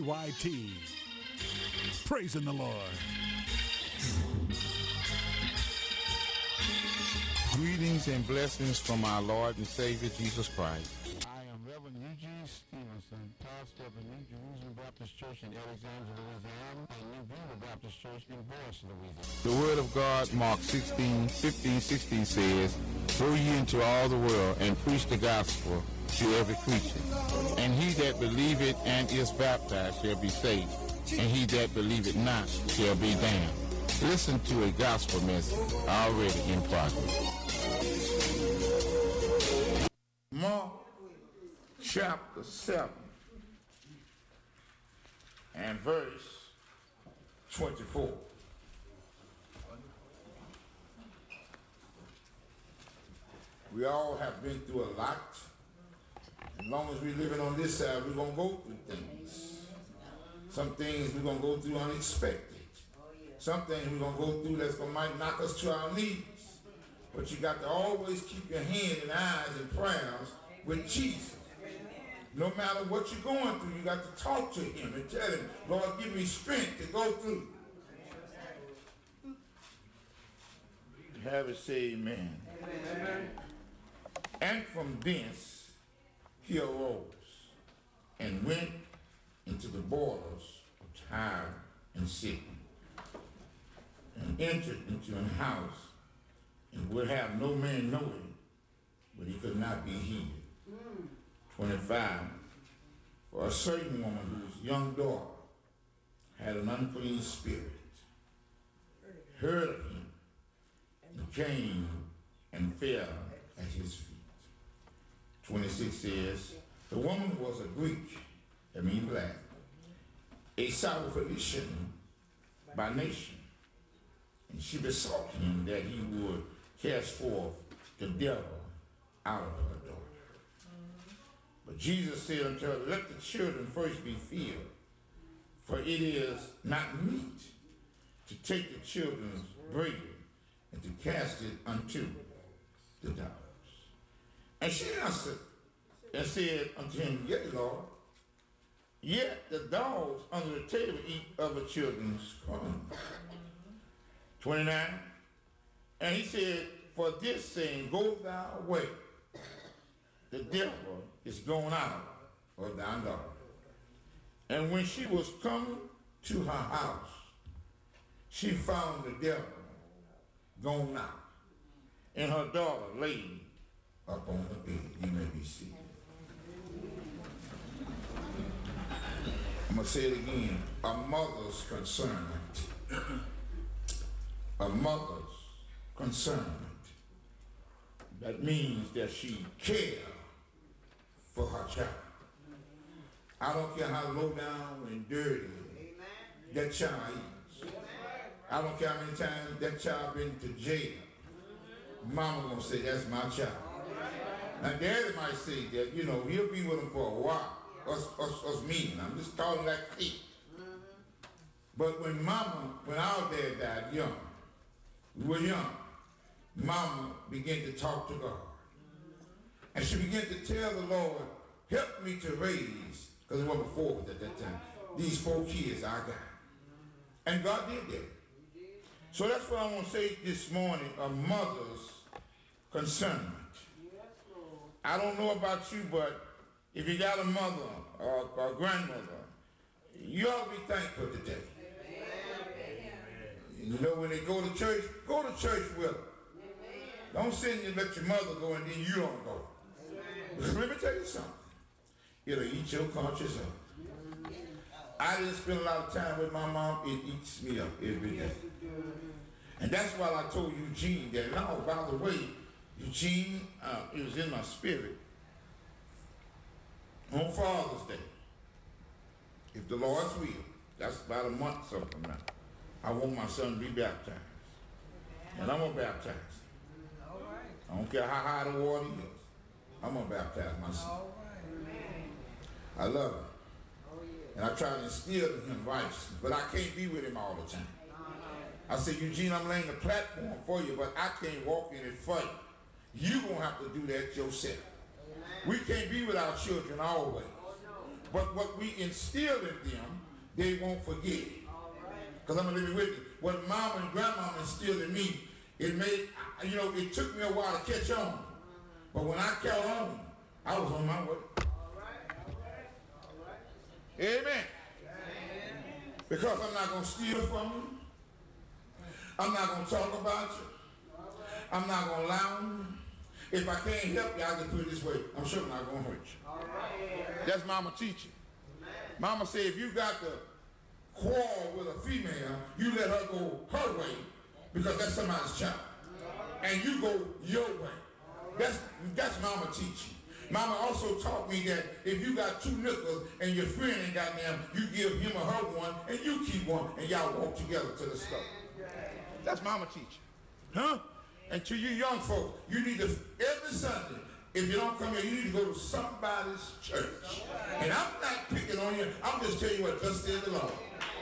KYT. Praising the Lord. Greetings and blessings from our Lord and Savior Jesus Christ. I am Reverend Eugene Stevenson, pastor of the New Jerusalem Baptist Church in Alexandria, Louisiana, and New Viva Baptist Church in Boyce, Louisiana. The Word of God, Mark 16:15-16 says, "Go ye into all the world and preach the gospel to every creature. And he that believeth and is baptized shall be saved, and he that believeth not shall be damned." Listen to a gospel message already in progress. Mark chapter 7 and verse 24. We all have been through a lot. As long as we're living on this side, we're going to go through things. Some things we're going to go through unexpected. Some things we're going to go through that might knock us to our knees. But you got to always keep your hand and eyes and prayers with Jesus. No matter what you're going through, you got to talk to him and tell him, "Lord, give me strength to go through." Have it say amen. Amen. And from thence he arose and went into the borders of Tyre and Sidon, and entered into an house, and would have no man know it, but he could not be hid. 25. For a certain woman whose young daughter had an unclean spirit heard of him, and came and fell at his feet. 26 says, the woman was a Greek, that means black, a Syrophoenician by nation, and she besought him that he would cast forth the devil out of her daughter. But Jesus said unto her, "Let the children first be filled, for it is not meet to take the children's bread and to cast it unto the dogs." And she answered and said unto him, "Yea, Lord, yet the dogs under the table eat of the children's crumbs." 29. And he said, "For this saying, go thy way. The devil is gone out of thy daughter." And when she was come to her house, she found the devil gone out, and her daughter laid upon the bed. You may be seated. I'm going to say it again. A mother's concernment. A mother's concernment. That means that she cares for her child. I don't care how low down and dirty that child is. I don't care how many times that child been to jail. Mama gonna say, "That's my child." Now daddy might say that, he'll be with him for a while. Us mean. I'm just calling that clique. But when our dad died young, we were young, Mama began to talk to God. And she began to tell the Lord, "Help me to raise," because it wasn't 4 at that time, "these 4 kids I got." And God did that. So that's what I want to say this morning, a mother's concernment. I don't know about you, but if you got a mother or a grandmother, you ought to be thankful today. When they go to church with them. Don't sit and let your mother go and then you don't go. Let me tell you something. It'll eat your conscience up. I didn't spend a lot of time with my mom. It eats me up every day. And that's why I told Eugene that. Now, by the way, Eugene, it was in my spirit. On Father's Day, if the Lord's will, that's about a month or so from now, I want my son to be baptized. And I'm going to baptize him. I don't care how high the water is. I'm going to baptize my son. I love him. And I try to instill in him righteousness, but I can't be with him all the time. I said, "Eugene, I'm laying the platform for you, but I can't walk in it for you. You're going to have to do that yourself." We can't be with our children always. But what we instill in them, they won't forget it. Because I'm going to leave it with you. What mom and grandma instilled in me, it made, it took me a while to catch on. But when I caught on, I was on my way. Amen. Because I'm not going to steal from you. I'm not going to talk about you. I'm not going to lie on you. If I can't help you, I'll just put it this way. I'm sure I'm not going to hurt you. That's mama teaching. Mama said if you got to quarrel with a female, you let her go her way because that's somebody's child. And you go your way. That's mama teaching. Mama also taught me that if you got 2 nickels and your friend ain't got them, you give him or her one and you keep one and y'all walk together to the store. That's mama teaching. Huh? And to you young folks, you need to, every Sunday, if you don't come here, you need to go to somebody's church. And I'm not picking on you. I'm just telling you what thus said the Lord.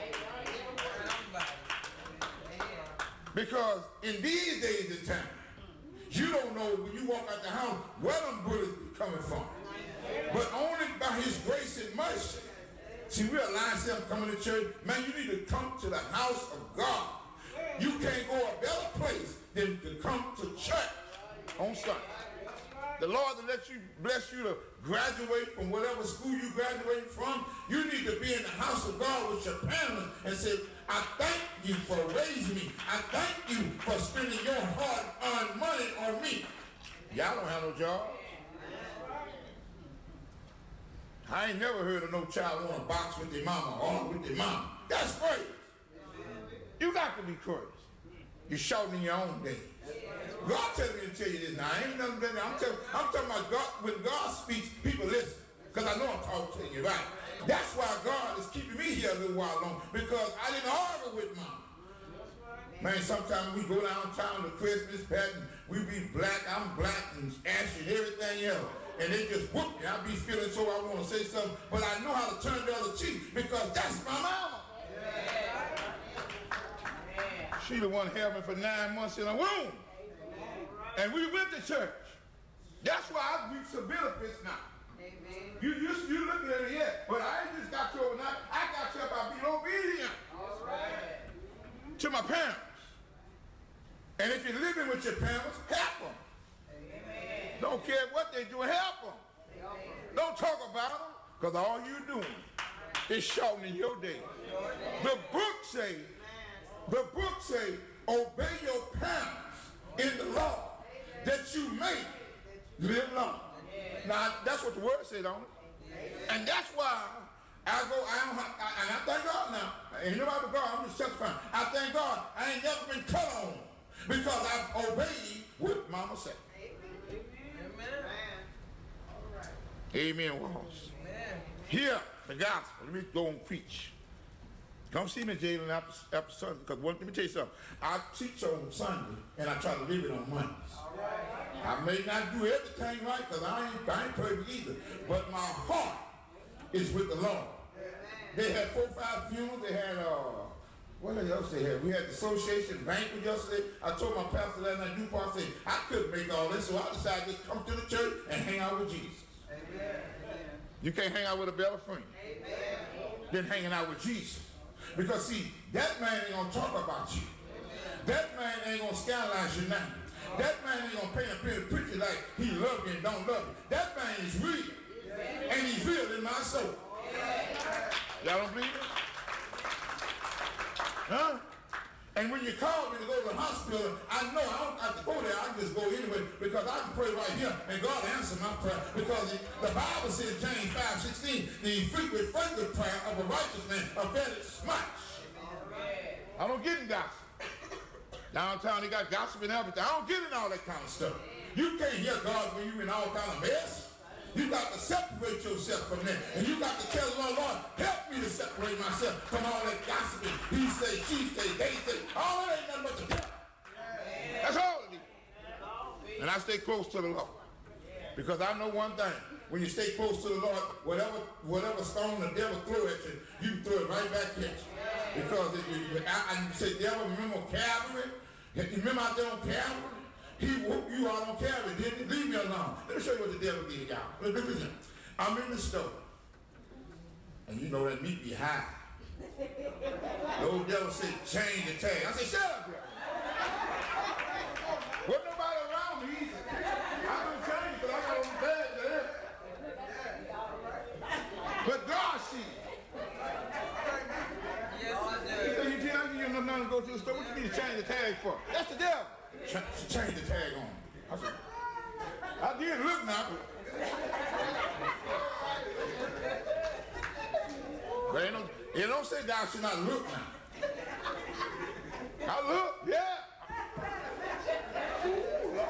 Because in these days of time, you don't know when you walk out the house where them bullets be coming from. But only by his grace and mercy. See, we realize them coming to church. Man, you need to come to the house of God. You can't go a better place than to come to church on Sunday. The Lord will bless you to graduate from whatever school you graduate from. You need to be in the house of God with your parents and say, I thank you for raising me. I thank you for spending your hard-earned money on me. Y'all don't have no job. I ain't never heard of no child want to box with their mama or with their mama. That's crazy. You got to be crazy. You're shouting in your own days. God tells me to tell you this now. I ain't nothing better. I'm talking about God. When God speaks, people listen. Because I know I'm talking to you, right? That's why God is keeping me here a little while longer. Because I didn't argue with Mom. Man, sometimes we go downtown to Christmas pattern. We be black. I'm black and ashy and everything else. And they just whoop me. I be feeling so I want to say something. But I know how to turn the other cheek because that's my mama. She the one held me for 9 months in a womb. And we went to church. That's why I reap some benefits now. Amen. You looking at it yet, but I ain't just got you overnight. I got you by being obedient to my parents. And if you're living with your parents, help them. Amen. Don't care what they do, help them. Amen. Don't talk about them, because all you're doing is shortening your day. The book say, obey your parents in the law, that you may live long. Now, that's what the word said on it. And that's why and I thank God now. Ain't nobody but God, I'm just testifying. I thank God I ain't never been cut on because I've obeyed what Mama said. Amen, Walls. Hear the gospel. Let me go and preach. Come see me, Jalen, after Sunday, because let me tell you something. I teach on Sunday, and I try to live it on Mondays. I may not do everything right, because I ain't perfect either, but my heart is with the Lord. They had 4 or 5 funerals. They had, what else they had? We had the association banquet yesterday. I told my pastor that night, Newport, I said, I couldn't make all this, so I decided to come to the church and hang out with Jesus. Amen. You can't hang out with a better friend than hanging out with Jesus. Because see, that man ain't gonna talk about you. That man ain't gonna scandalize your name. That man ain't gonna paint a picture like he love you and don't love you. That man is real. And he's real in my soul. Y'all don't believe it? Huh? And when you call me to go to the hospital, I know I don't have to go there. I can just go anyway because I can pray right here and God answer my prayer. Because the Bible says, James 5:16, the frequent prayer of a righteous man availeth much. I don't get in gossip. Downtown they got gossip and everything. I don't get in all that kind of stuff. You can't hear God when you're in all kind of mess. You got to separate yourself from that. And you got to tell the Lord, help me to separate myself from all that gossiping. He say, she say, they say. All that ain't nothing but the devil. That's all it is. And I stay close to the Lord. Because I know one thing. When you stay close to the Lord, whatever stone the devil throw at you, you can throw it right back at you. Because I say, devil, remember Calvary? You remember out there on Calvary? He whooped you out on Calvary, didn't he? Leave me alone. Let me show you what the devil did, y'all. Listen. I'm in the store. And you know that meat be high. The old devil said, change the tag. I said, shut up here. Wasn't nobody around me either. I couldn't change it because I got on the bed there. But God sees. Yes, he said, you tell me you know nothing to go to the store. What you need to change the tag for? That's the devil. Change the tag on. I said, I did look now. But it don't say thou should not look now. I look, yeah. Ooh, Lord.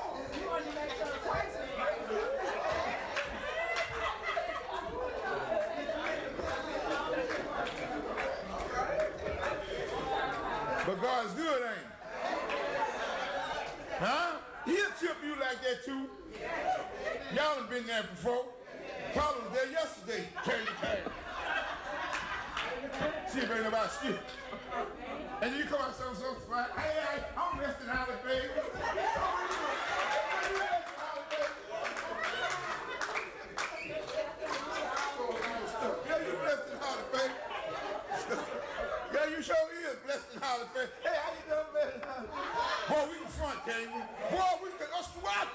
But God's good, ain't he? Huh? He'll tip you like that too. Y'all done been there before. Probably was there yesterday. Change the tag. See if ain't nobody skip. And then you come out so fine. Hey, I'm resting out of baby. Yeah, you blessed and highly favored. Yeah, you sure is blessed and highly favored. Hey, how you doing, blessed and highly favored? Boy, we can front, can't we? Boy, we can us what?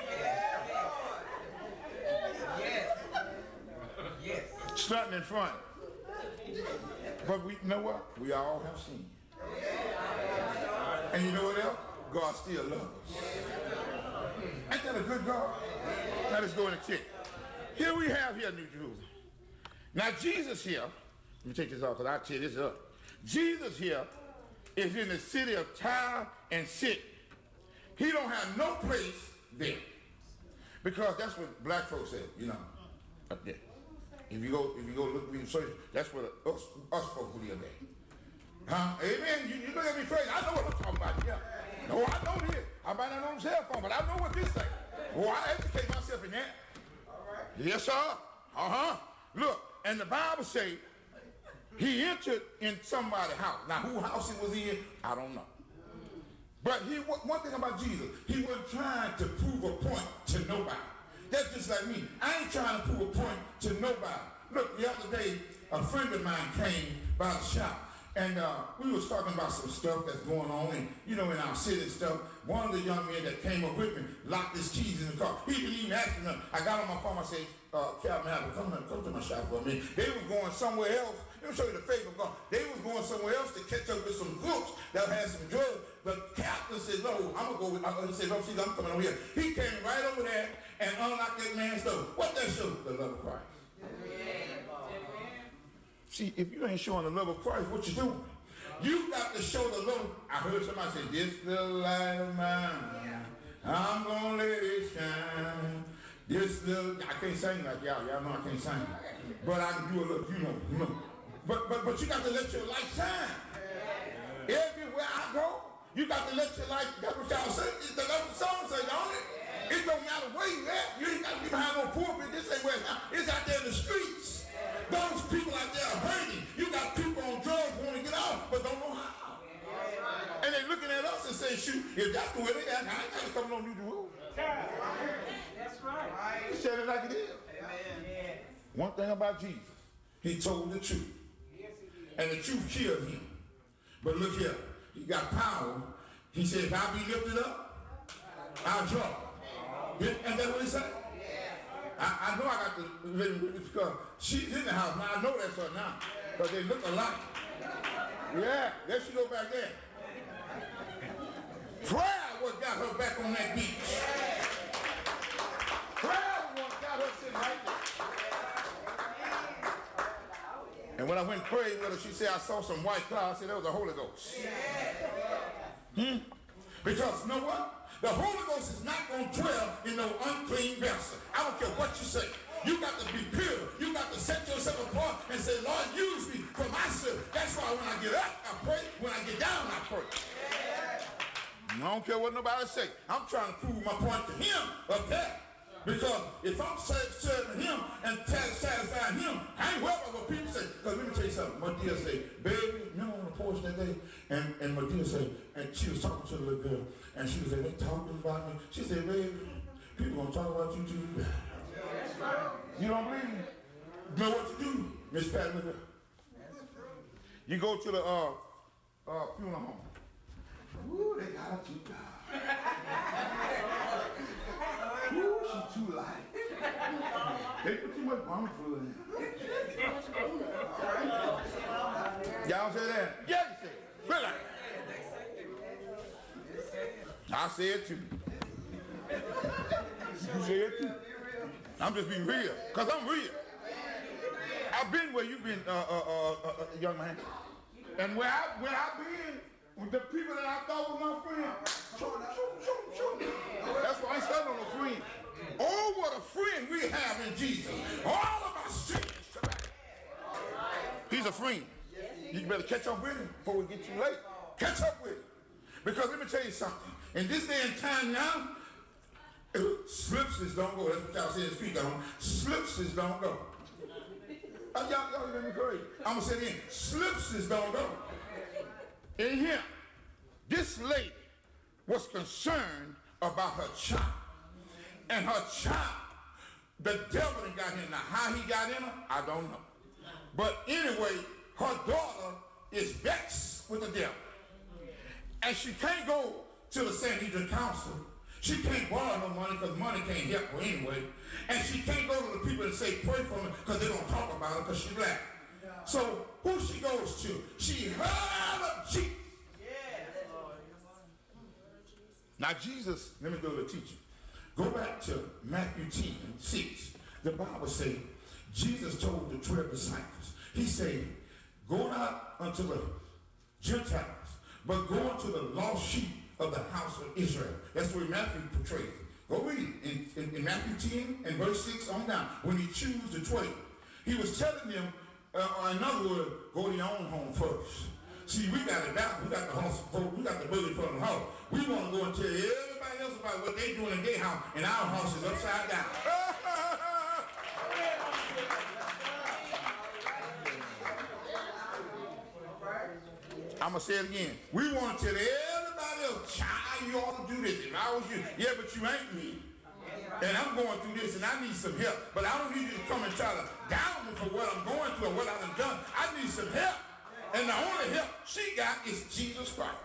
Yes. Stunting in front. But we you know what? We all have seen. And you know what else? God still loves us. Ain't that a good God? Now let's go in and check. Here we have here New Jerusalem. Now Jesus here, let me take this off because I'll tear this up. Jesus here is in the city of Tyre and Sidon. He don't have no place there. Because that's what black folks said, you know, up there. If you go look, read the search, that's where us folks live at. Huh? Amen. You look at me crazy. I know what I'm talking about. Yeah. No, I know this. I might not know the cell phone, but I know what this thing. Well, I educate myself in that. All right. Yes, sir. Uh-huh. Look, and the Bible says he entered in somebody's house. Now, whose house he was in, I don't know. But one thing about Jesus, he wasn't trying to prove a point to nobody. That's just like me. I ain't trying to prove a point to nobody. Look, the other day, a friend of mine came by the shop, and we was talking about some stuff that's going on, and you know, in our city and stuff. One of the young men that came up with me locked his keys in the car. He didn't even ask me nothing. I got on my phone. I said, Captain Apple, come to my shop for me. They was going somewhere else. Let me show you the favor of God. They was going somewhere else to catch up with some crooks that had some drugs. But Captain said, no, I'm going to go with, he said, no, see, I'm coming over here. He came right over there and unlocked that man's door. What that show? The love of Christ. See, if you ain't showing the love of Christ, what you doing? You got to show the love. I heard somebody say, this little light of mine, I'm going to let it shine. This little, I can't sing like y'all. Y'all know I can't sing. But I can do a little, you know. But you got to let your light shine. Everywhere I go, you got to let your light, that's what y'all say. That's what the song say, don't it? It don't matter where you at. You ain't got to be behind no pulpit. This ain't where it's out there in the streets. Those people out there are hurting. You got people on drugs want to get out, but don't know how. And they looking at us and saying, shoot, if that's the way they got, I ain't got to come on New Jerusalem. That's right. He said it like it is. Amen. One thing about Jesus, he told the truth. And the truth killed him. But look here, he got power. He said, if I be lifted up, I'll draw. And that's what he said. I know I got to live with this because she's in the house. Now I know that's her now. Because they look alike. Yeah, there she go back there. Prayer what got her back on that beach. Prayer what got her sitting right there. And when I went and prayed with her, she said, I saw some white clouds. I said, that was the Holy Ghost. Because you know what? The Holy Ghost is not going to dwell in no unclean vessel. I don't care what you say. You got to be pure. You got to set yourself apart and say, Lord, use me for my service. That's why when I get up, I pray. When I get down, I pray. I don't care what nobody say. I'm trying to prove my point to him up there. Because if I'm serving him and satisfying him, I ain't worried about what people say. Because let me tell you something. Medea said, baby, remember on the porch that day? And Medea said, and she was talking to the little girl, and she was like, they talking about me. She said, baby, people gonna talk about you too. You don't believe me? You know what you do? Miss Patty, look here. You go to the funeral home. Ooh, they got her too dark. Ooh, she too light. They put too much palm fluid in. Y'all say that? Yeah, you say it. Really? I say it too. You say it too. I'm just being real, because I'm real. I've been where you've been, young man. And where I've been, with the people that I thought were my friends, that's why I ain't starting on a friend. Oh, what a friend we have in Jesus. All of our sins tonight. He's a friend. You better catch up with him before we get too late. Catch up with him. Because let me tell you something. In this day and time now, slipses don't go. That's what y'all say in the street, don't. Slipses don't go. Y'all let me crazy. I'm going to say it again. Slipses don't go. In here, this lady was concerned about her child. And her child, the devil that got in her. Now, how he got in her, I don't know. But anyway, her daughter is vexed with the devil. And she can't go to the Sanhedrin Council. She can't borrow no money because money can't help her anyway. And she can't go to the people and say, pray for me, because they don't talk about her because she's black. So who she goes to? She heard of Jesus. Now Jesus, let me go to the teacher. Go back to Matthew 10:6. The Bible says, Jesus told the 12 disciples, he said, go not unto the Gentiles, but go unto the lost sheep of the house of Israel. That's where Matthew portrays it. Go read it. In Matthew 10 and verse 6 on down, when he chose the 12, he was telling them, in other words, go to your own home first. See, we got it back. We got the house, we got the bully from the house. We want to go and tell everybody else about what they're doing in their house, and our house is upside down. I'm going to say it again. We want to tell everybody else, child, you ought to do this. If I was you, yeah, but you ain't me. And I'm going through this, and I need some help. But I don't need you to come and try to down me for what I'm going through or what I've done. I need some help. And the only help she got is Jesus Christ.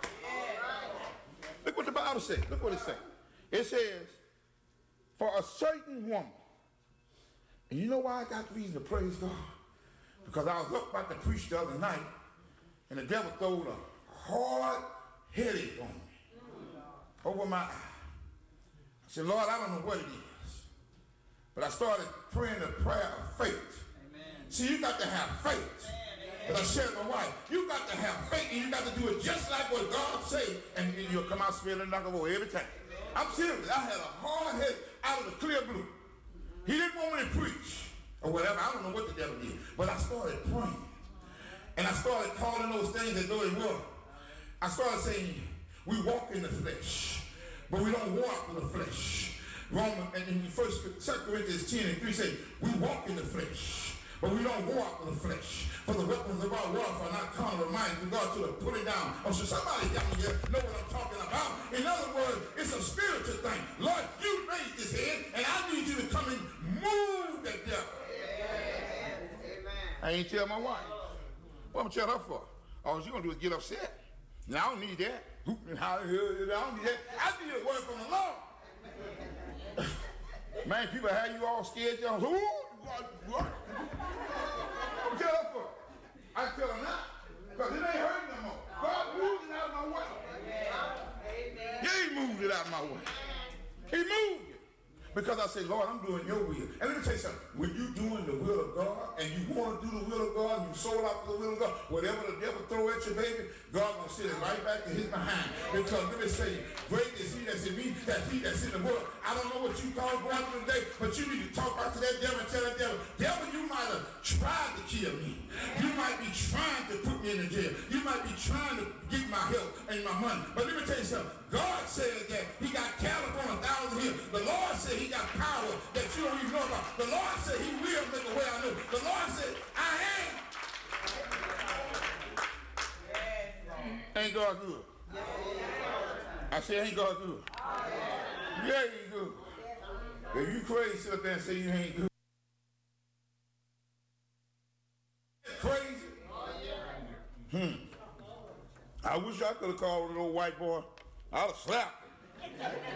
Look what the Bible says. Look what it says. It says, for a certain woman. And you know why I got reason to praise God? Because I was up about to preach the other night, and the devil throwed a hard headache on me, over my eye. I said, Lord, I don't know what it is. But I started praying the prayer of faith. Amen. See, you got to have faith. As I shared with my wife, you got to have faith, and you got to do it just like what God said, and you'll come out smelling like a boy every time. I'm serious. I had a hard head out of the clear blue. He didn't want me to preach or whatever. I don't know what the devil did. But I started praying. And I started calling those things as though they were. I started saying, we walk in the flesh, but we don't walk in the flesh. Romans, and in 2 Corinthians 10:3 say, we walk in the flesh, but we don't walk in the flesh. For the weapons of our warfare are not carnal, but mighty through God to the pulling down. Oh, so somebody down here know what I'm talking about. In other words, it's a spiritual thing. Lord, you raised this head, and I need you to come and move that devil. Amen. I ain't tell my wife. What I'm telling her for? All she's going to do is get upset. Now, I don't need that. I don't need that. I need a word from the Lord. Man, people have you all scared. Y'all, what? I'm telling her for. I tell her not. Because it ain't hurting no more. God moved it out of my way. Yeah, he moved it out of my way. He moved it. Because I said, Lord, I'm doing your will. And let me tell you something. When you're doing the will of God, and you want to do the will of God, and you sold out to the will of God, whatever the devil throw at you, baby, God going to send it right back to his behind. Because let me say, great is he that's in me, that he that's in the world. I don't know what you call going through today, but you need to talk back to that devil and tell that devil, devil, you might have tried to kill me. You might be trying to put me in the jail. You might be trying to get my help and my money. But let me tell you something. God said that he got cattle on 1,000 hills. The Lord said he got power that you don't even know about. The Lord said he will make a way I know. The Lord said, I am. Ain't God good? I said, ain't God good? Yeah, he good. If you crazy, sit up there and say you ain't good. I wish I could have called an old white boy. I'd have slapped him.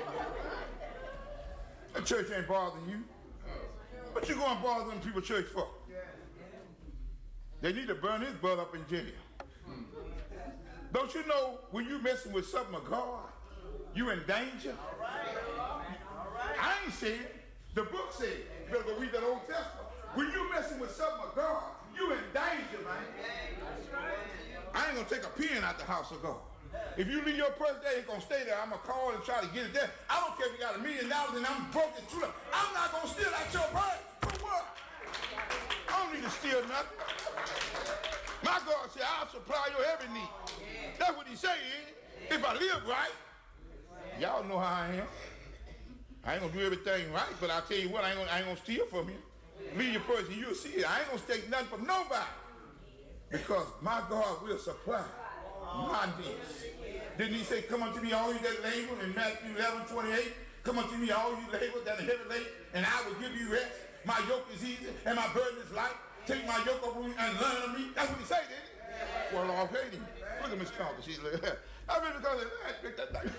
The church ain't bothering you. What you going to bother them people church for? They need to burn his butt up in jail. Don't you know when you messing with something of God, you in danger? I ain't saying it. The book said it. You better go read that Old Testament. When you messing with something of God, you in danger, man. I ain't gonna take a pen out the house of God. If you leave your purse there, it's gonna stay there. I'm gonna call and try to get it there. I don't care if you got $1 million and I'm broke and through. I'm not gonna steal out your purse. For what? I don't need to steal nothing. My God said, I'll supply your every need. That's what he say, ain't it? If I live right. Y'all know how I am. I ain't gonna do everything right, but I'll tell you what, I ain't gonna steal from you. Leave your purse and you'll see it. I ain't gonna take nothing from nobody. Because my God will supply my needs. Didn't he say, come unto me all you that labor in Matthew 11:28? Come unto me all you labor that are heavy laden, and I will give you rest. My yoke is easy and my burden is light. Take my yoke upon you and learn of me. That's what he said, didn't he? Well, okay. Look at Miss Carter. She's like, I mean, because that thing.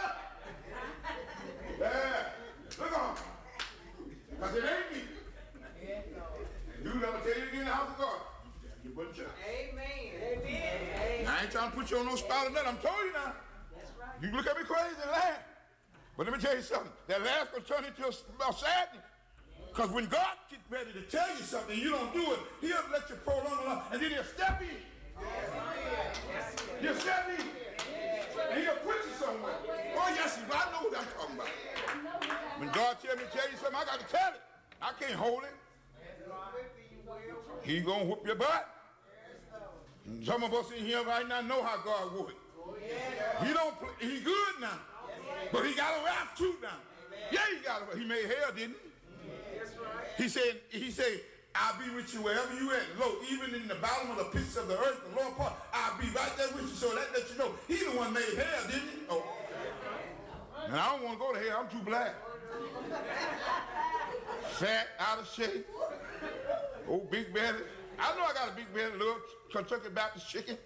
Yeah. Look on. Because it ain't me. You never tell you again in the house of God. You put in church. Amen. Amen. I ain't trying to put you on no spot or nothing. I'm telling you now. That's right. You can look at me crazy and laugh. But let me tell you something. That laugh going to turn into a sadness. Because when God gets ready to tell you something, you don't do it, he'll let you prolong along, and then he'll step in. He'll step in. And he'll put you somewhere. Oh, yes, I know what I'm talking about. When God tells me to tell you something, I got to tell it. I can't hold it. He's going to whoop your butt. And some of us in here right now know how God would. He good now. But he got a wrath too now. Yeah, he made hell, didn't he? He said, I'll be with you wherever you at. Lo, even in the bottom of the pits of the earth, the lower part, I'll be right there with you. So that lets you know, he the one made hell, didn't he? Oh. And I don't want to go to hell. I'm too black. Fat, out of shape. Old big belly. I know I got a big belly, little Kentucky Baptist chicken.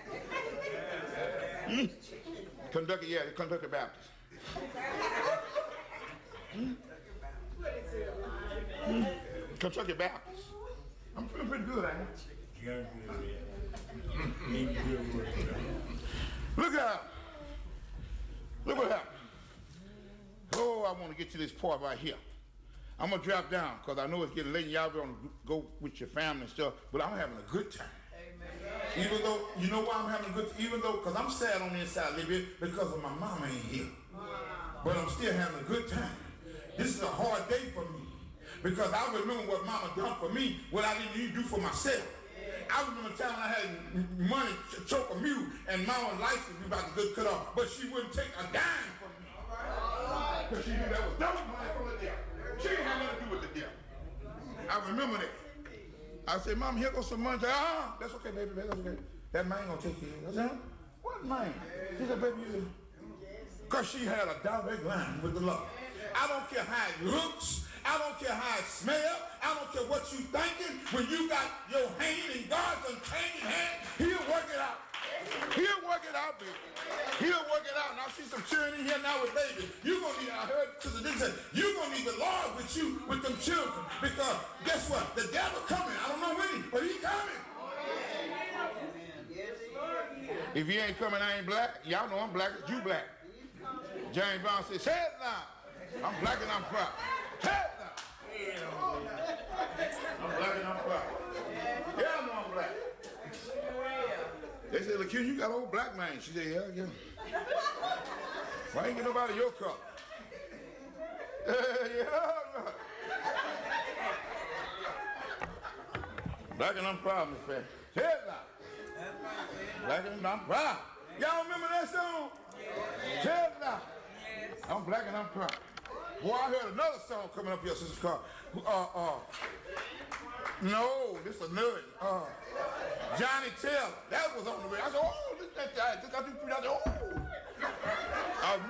Kentucky Baptist. Kentucky Baptist. I'm feeling pretty good, ain't I? Look out. Look what happened. Oh, I want to get to this part right here. I'm going to drop down because I know it's getting late and y'all going to go with your family and stuff, but I'm having a good time. Amen. Even though, you know why I'm having a good time? Even though, because I'm sad on the inside a little bit because of my mama ain't here. But I'm still having a good time. This is a hard day for me because I remember what mama done for me, what I didn't even do for myself. I remember the time I had money to choke a mule and mama's license was about to get cut off, but she wouldn't take a dime from me. Because she knew that was double money from the devil. She didn't have nothing to do with the devil. I remember that. I said, Mom, here goes some money. She said, that's okay, baby, that's okay. That man gonna take care of it. I said, what man? She said, baby, you. Because she had a direct line with the Lord. I don't care how it looks. I don't care how it smells. I don't care what you thinking. When you got your hand in God's unchanging hand, he'll work it out. He'll work it out, baby. He'll work it out. And I see some children in here now with babies. You're going to need, I heard Sister Dick say, you're going to need the Lord with you, with them children. Because guess what? The devil coming. I don't know when, but he's coming. If he ain't coming, I ain't black. Y'all know I'm black. You black. James Brown said, say it now. I'm black and I'm proud. Say it now. I'm black and I'm proud. Yeah, I know I'm black. They said, look, you got old black man. She said, yeah, I get him. Why ain't get nobody your color? Yeah. Black and I'm proud, Miss Pat. Say it now. Black and I'm proud. Y'all remember that song? Say it now. I'm black and I'm proud. Boy, I heard another song coming up here, Sister Carr. No, this is another. Johnny Taylor. That was on the radio. I said, oh, this guy. This got you three. I said, oh.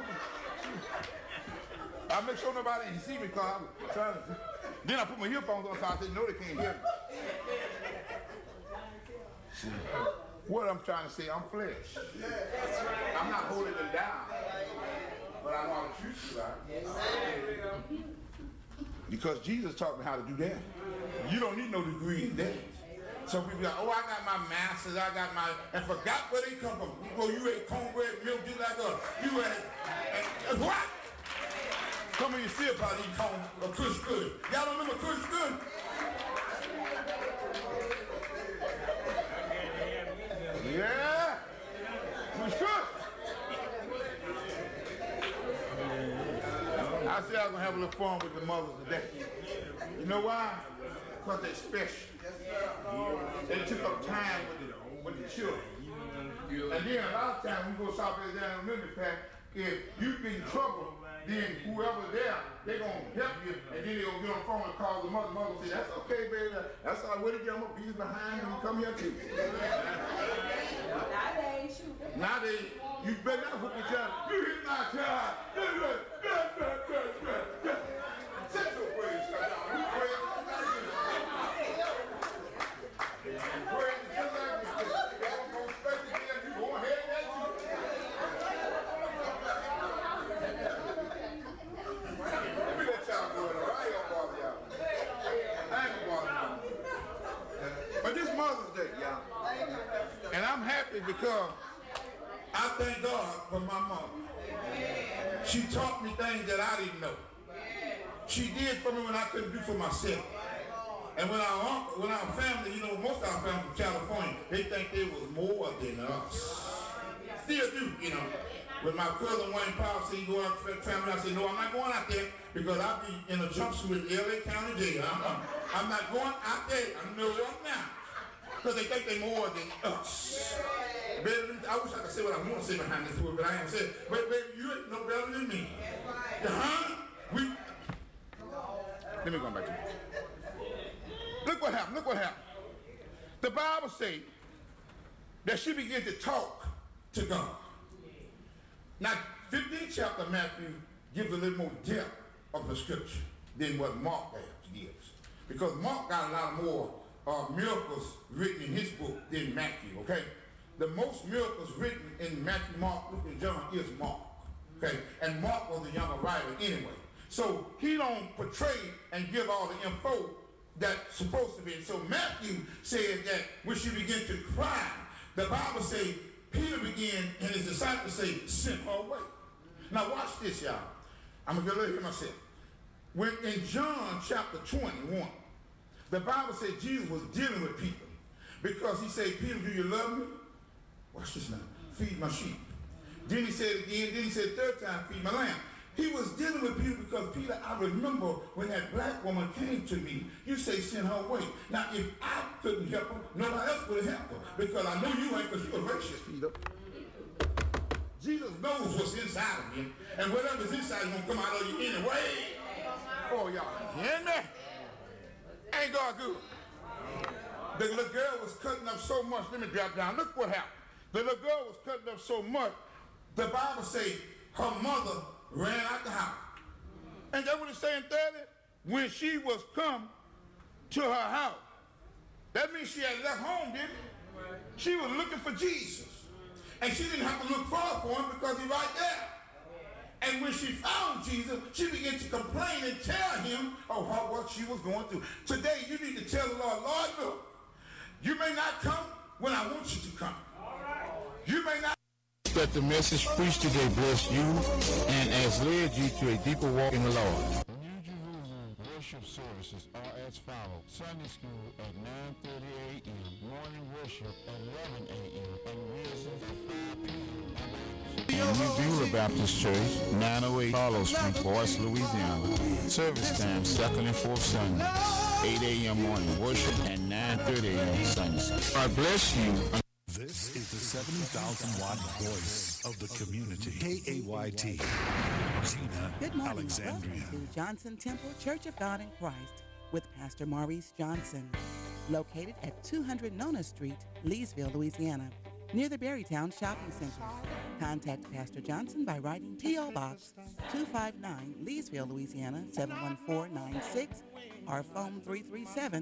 I make sure nobody can see me because I'm trying to. Then I put my earphones on so I said, no, they can't hear me. What I'm trying to say, I'm flesh. I'm not holding them down. But I know how to treat you right. Because Jesus taught me how to do that. You don't need no degree in that. So people like, oh, I got my masters, I got my, and forgot where they come from. Well, you ate cornbread, milk, just like us. You ate, and what? Some of you still probably eat corn or Kush Good. Y'all don't remember Kush Good? Yeah. Kush Good. I said I was going to have a little fun with the mothers today. You know why? Because they're special. They took up time with the children. And then a lot of times we go South Alexander Middle Pack, if you get in trouble, then whoever's there, they're going to help you, and then they're going to get on the phone and call the mother. Mother say, that's okay, baby. That's all right. What did you? I'm going to be behind when you come here, too. Nowadays, you better not whoop your child. You hit my child. Sit your praise stuff down. You pray. Pray just like this. They don't go straight to them. You go ahead and you. Let me let y'all go in. I ain't gonna bother y'all. I ain't gonna bother y'all. But this Mother's Day, y'all. And I'm happy because I thank God for my mother. She taught me things that I didn't know. She did for me when I couldn't do for myself. And when our family, you know, most of our family from California, they think they was more than us. Still do, you know. When my cousin Wayne Powell said, go out to the family, I said, no, I'm not going out there because I'll be in a jumpsuit with LA County Jail. I'm not going out there. I'm no one now. Because they think they're more than us. Baby, I wish I could say what I want to say behind this word, but I ain't say it. But baby, you ain't no better than me. Let me go back to it. Look what happened. Look what happened. The Bible says that she began to talk to God. Now, 15th chapter of Matthew gives a little more depth of the scripture than what Mark gives. Because Mark got a lot more miracles written in his book than Matthew, okay? The most miracles written in Matthew, Mark, Luke, and John is Mark, okay? And Mark was a younger writer anyway. So he don't portray and give all the info that's supposed to be. So Matthew said that when she began to cry, the Bible says Peter began and his disciples say, send her away. Now watch this, y'all. I'm going to go here myself. When in John chapter 21, the Bible said Jesus was dealing with people because he said, Peter, do you love me? Watch this now. Feed my sheep. Then he said it again. Then he said third time, feed my lamb. He was dealing with Peter because, Peter, I remember when that black woman came to me, you say send her away. Now, if I couldn't help her, nobody else would have helped her because I know you ain't because you're a racist, Peter. Jesus knows what's inside of him, and whatever's inside is going to come out of you anyway. Oh, y'all hear me? Ain't God good? The little girl was cutting up so much. Let me drop down. Look what happened. The little girl was cutting up so much, the Bible says her mother ran out the house. And that's what it's saying thirdly. When she was come to her house, that means she had left home, didn't it? She was looking for Jesus. And she didn't have to look far for him because he's right there. And when she found Jesus, she began to complain and tell him of what she was going through. Today, you need to tell the Lord, Lord, look, you may not come when I want you to come. You may not. That the message preached today blessed you and has led you to a deeper walk in the Lord. New Jerusalem worship services are as follows. Sunday school at 9:30 a.m., morning worship at 11 a.m., and Wednesdays at 5 p.m. And New Beulah Baptist Church, 908 Carlos Street, Boyce, Louisiana. Service time, second and fourth Sunday, 8 a.m. morning worship and 9:30 a.m. Sunday school. God bless you. This is the 70,000-watt voice of the community. KAYT. Gina Good morning. Alexandria. Welcome to Johnson Temple Church of God in Christ with Pastor Maurice Johnson. Located at 200 Nona Street, Leesville, Louisiana, near the Berrytown Shopping Center. Contact Pastor Johnson by writing P.O. Box 259, Leesville, Louisiana, 71496, or phone 337